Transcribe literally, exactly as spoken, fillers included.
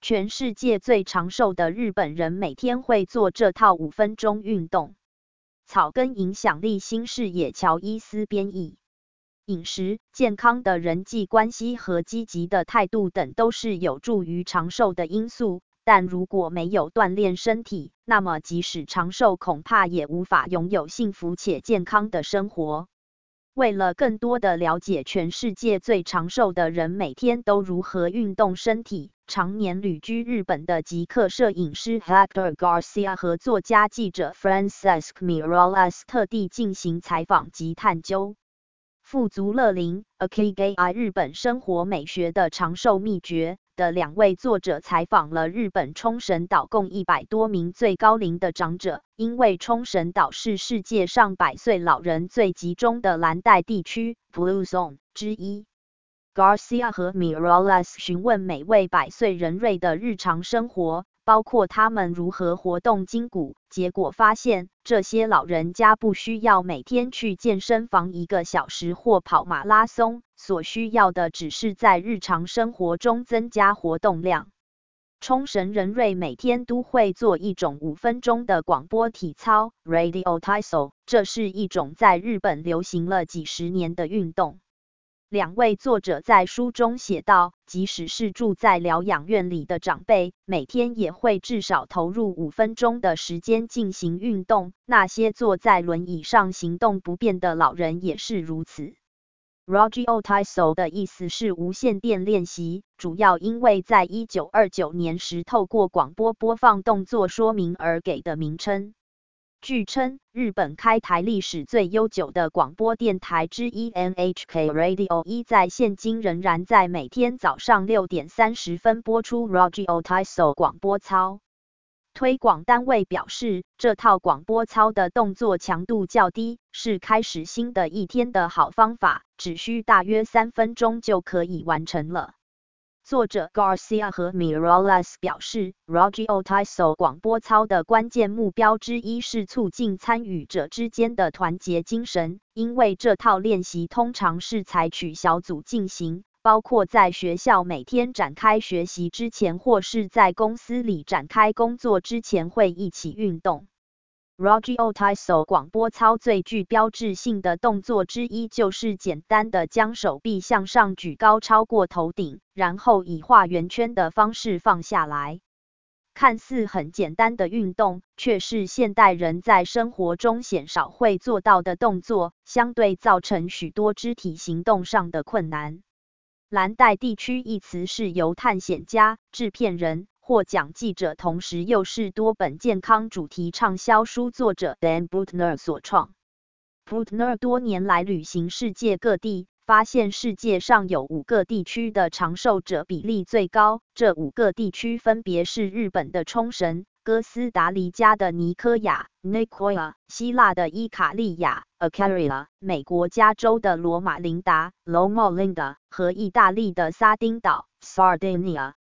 全世界最长寿的日本人每天会做这套五分钟运动。草根影响力新视野乔伊斯编译。饮食、健康的人际关系和积极的态度等都是有助于长寿的因素，但如果没有锻炼身体，那么即使长寿，恐怕也无法拥有幸福且健康的生活。为了更多的了解全世界最长寿的人每天都如何运动身体，常年旅居日本的极客摄影师 Hector Garcia 和作家记者 Francesc Miralles 特地进行采访及探究。富足乐龄 Ikigai 日本生活美学的长寿秘诀的两位作者采访了日本冲绳岛共一百多名最高龄的长者，因为冲绳岛是世界上百岁老人最集中的蓝带地区 Blue Zone 之一。Garcia 和 Miralles 询问每位百岁人瑞的日常生活，包括他们如何活动筋骨，结果发现，这些老人家不需要每天去健身房一个小时或跑马拉松，所需要的只是在日常生活中增加活动量。冲绳人瑞每天都会做一种五分钟的广播体操 Radio Taiso， 这是一种在日本流行了几十年的运动。两位作者在书中写道，即使是住在疗养院里的长辈，每天也会至少投入五分钟的时间进行运动，那些坐在轮椅上行动不便的老人也是如此。Radio Taiso 的意思是无线电练习，主要因为在一九二九年时透过广播播放动作说明而给的名称。据称，日本开台历史最悠久的广播电台之一 N H K Radio 一在现今仍然在每天早上六点三十分播出 Radio Taiso 广播操。推广单位表示，这套广播操的动作强度较低，是开始新的一天的好方法，只需大约三分钟就可以完成了。作者 Garcia 和 Miralles 表示 ，Radio Taiso 广播操的关键目标之一是促进参与者之间的团结精神，因为这套练习通常是采取小组进行，包括在学校每天展开学习之前，或是在公司里展开工作之前会一起运动。Radio Taiso 广播操最具标志性的动作之一就是简单的将手臂向上举高超过头顶，然后以画圆圈的方式放下来。看似很简单的运动，却是现代人在生活中鲜少会做到的动作，相对造成许多肢体行动上的困难。蓝带地区一词是由探险家、制片人、获奖记者，同时又是多本健康主题畅销书作者 Dan Buettner 所创。Buettner 多年来旅行世界各地，发现世界上有五个地区的长寿者比例最高，这五个地区分别是日本的冲绳、哥斯达黎加的尼科亚 Nicoya、希腊的伊卡利亚 Icaria、美国加州的罗马琳达 Loma Linda 和意大利的撒丁岛 Sardinia。